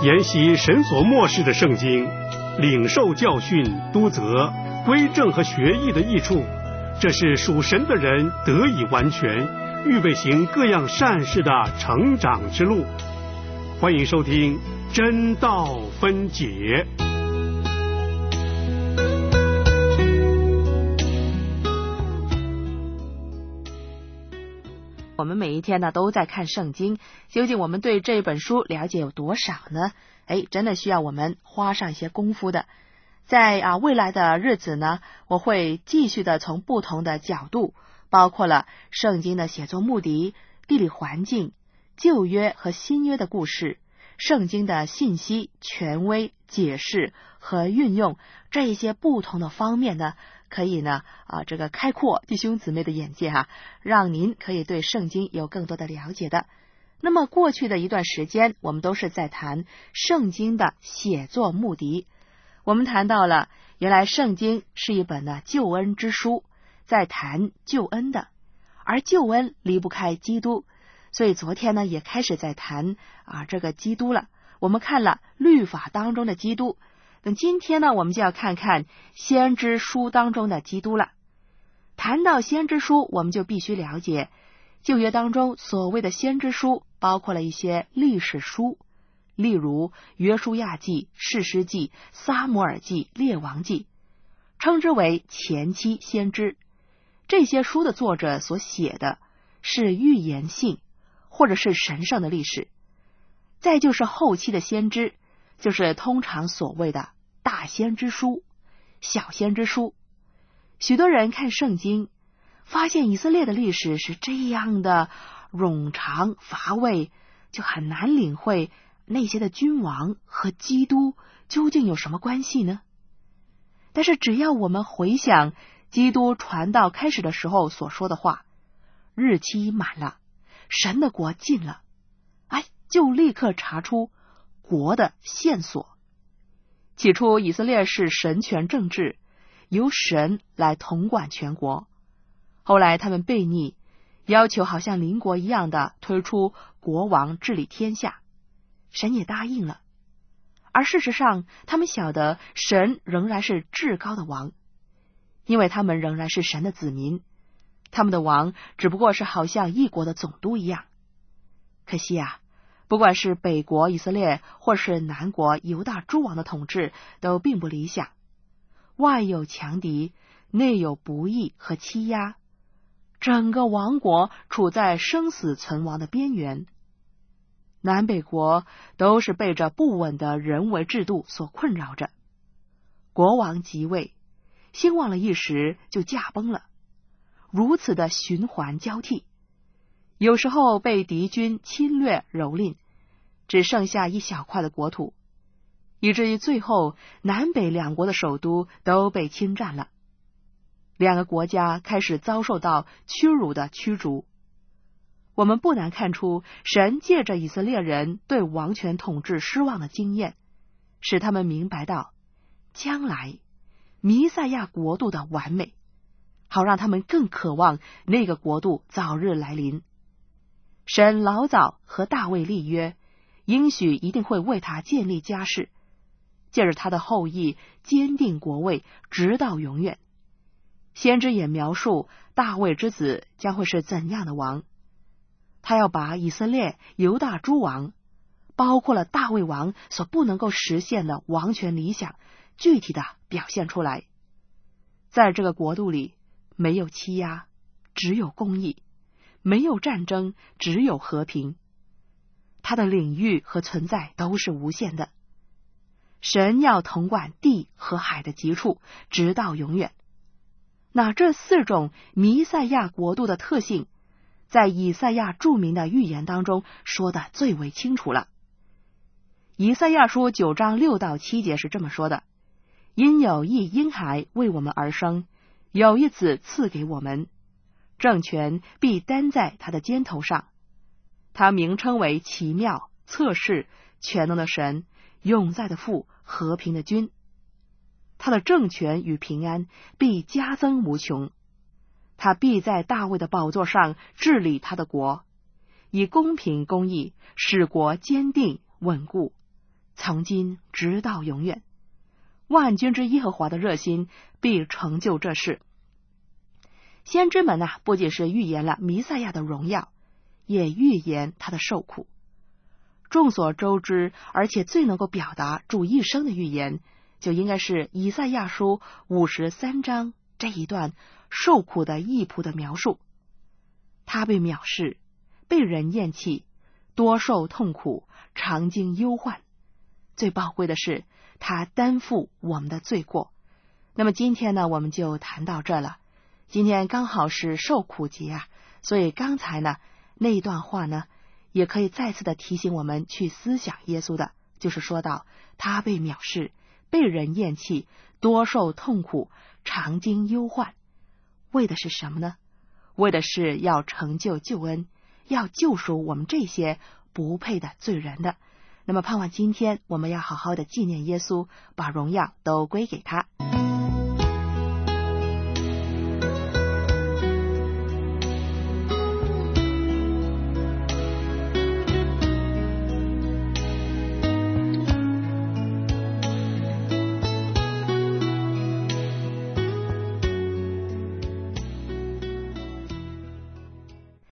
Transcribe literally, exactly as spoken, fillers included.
研习神所默示的圣经，领受教训、督责、归正和学艺的益处，这是属神的人得以完全，预备行各样善事的成长之路。欢迎收听真道分解。 我们每一天呢都在看圣经，究竟我们对这本书了解有多少呢？哎，真的需要我们花上一些功夫的。在啊未来的日子呢，我会继续的从不同的角度，包括了圣经的写作目的、地理环境、旧约和新约的故事、圣经的信息、权威、解释和运用，这一些不同的方面呢，可以呢啊这个开阔弟兄姊妹的眼界哈、啊，让您可以对圣经有更多的了解的。那么过去的一段时间，我们都是在谈圣经的写作目的。我们谈到了原来圣经是一本呢救恩之书，在谈救恩的，而救恩离不开基督，所以昨天呢也开始在谈啊这个基督了。我们看了律法当中的基督，那今天呢我们就要看看先知书当中的基督了。谈到先知书，我们就必须了解旧约当中所谓的先知书包括了一些历史书，例如约书亚记、士师记、撒母耳记、列王记，称之为前期先知。这些书的作者所写的是预言性或者是神圣的历史。再就是后期的先知，就是通常所谓的大先知书、小先知书。许多人看圣经，发现以色列的历史是这样的冗长乏味，就很难领会那些的君王和基督究竟有什么关系呢？但是只要我们回想基督传道开始的时候所说的话，日期满了，神的国近了，哎，就立刻查出国的线索。起初以色列是神权政治，由神来统管全国，后来他们悖逆，要求好像邻国一样的推出国王治理天下，神也答应了。而事实上他们晓得神仍然是至高的王，因为他们仍然是神的子民，他们的王只不过是好像一国的总督一样。可惜啊，不管是北国以色列或是南国犹大诸王的统治都并不理想，外有强敌，内有不义和欺压，整个王国处在生死存亡的边缘。南北国都是被这不稳的人为制度所困扰着，国王即位，兴旺了一时就驾崩了，如此的循环交替，有时候被敌军侵略蹂躏，只剩下一小块的国土，以至于最后南北两国的首都都被侵占了，两个国家开始遭受到屈辱的驱逐。我们不难看出，神借着以色列人对王权统治失望的经验，使他们明白到将来弥赛亚国度的完美，好让他们更渴望那个国度早日来临。神老早和大卫立约，应许一定会为他建立家室，借着他的后裔坚定国位，直到永远。先知也描述大卫之子将会是怎样的王，他要把以色列犹大诸王，包括了大卫王所不能够实现的王权理想，具体的表现出来。在这个国度里，没有欺压，只有公义；没有战争，只有和平。他的领域和存在都是无限的。神要统管地和海的极处，直到永远。那这四种弥赛亚国度的特性，在以赛亚著名的预言当中说的最为清楚了。以赛亚书九章六到七节是这么说的：因有一婴孩为我们而生，有一子赐给我们，政权必担在他的肩头上，他名称为奇妙、策士、全能的神、永在的父、和平的君。他的政权与平安必加增无穷，他必在大卫的宝座上治理他的国，以公平公义使国坚定稳固， 从今直到永远。万军之耶和华的热心必成就这事。先知们啊，不仅是预言了弥赛亚的荣耀，也预言他的受苦。众所周知，而且最能够表达主一生的预言，就应该是以赛亚书五十三章这一段受苦的义仆的描述。他被藐视，被人厌弃，多受痛苦，常经忧患。最宝贵的是，他担负我们的罪过。那么今天呢，我们就谈到这了。今天刚好是受苦节啊，所以刚才呢那一段话呢，也可以再次的提醒我们去思想耶稣的，就是说到他被藐视，被人厌弃，多受痛苦，常经忧患。为的是什么呢？为的是要成就救恩，要救赎我们这些不配的罪人的。那么盼望今天我们要好好的纪念耶稣，把荣耀都归给他。